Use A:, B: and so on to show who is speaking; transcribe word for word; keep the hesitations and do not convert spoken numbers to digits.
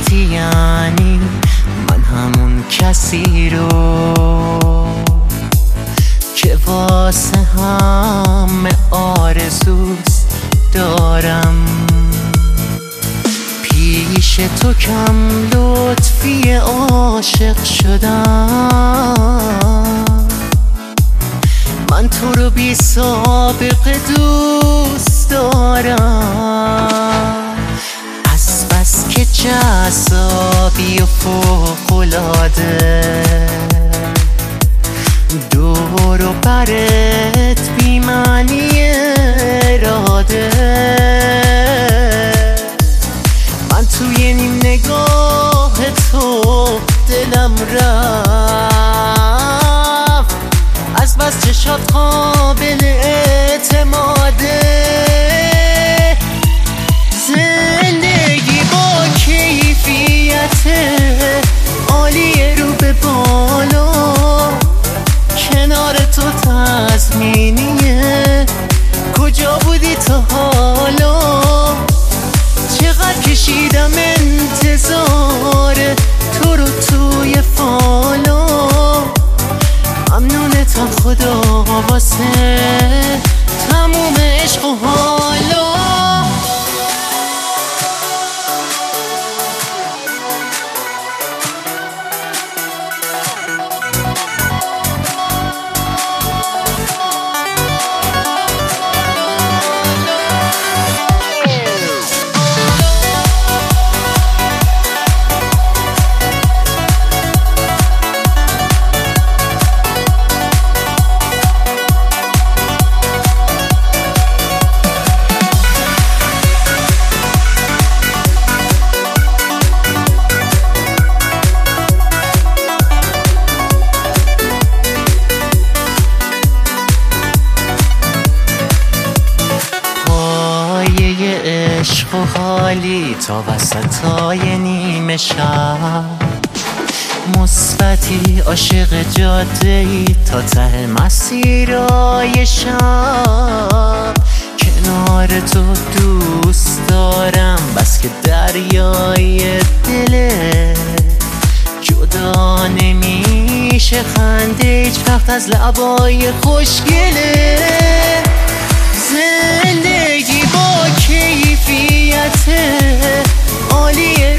A: وقتی یعنی من همون کسی رو که واسه همه آرزوست دارم. پیش تو کم لطفی عاشق شدم، من تو رو بی سابقه دوست دارم. از بس که جذابی و فوق‌العاده، دور و برت بی معنی اراده. من توی نیم نگاه تو دلم رفت، از بس چشات قابل اعتماده. زندگی با کیفیت عالی رو به بالا، کنار تو تضمینیه. کجا بودی تا حالا؟ چقدر کشیدم انتظار تو رو توی فالا. ممنونتم خدا واسه تموم عشق و حالا. عشق و حالی تا وسطای نیمه شب، مثبتی عاشق جاده‌ای تا ته مسیرای شب. کنار تو دوست دارم بس که دریای دله، جدا نمیشه خنده هیچ وقت از لبای خوشگله. زندگی با کیفیت عالیه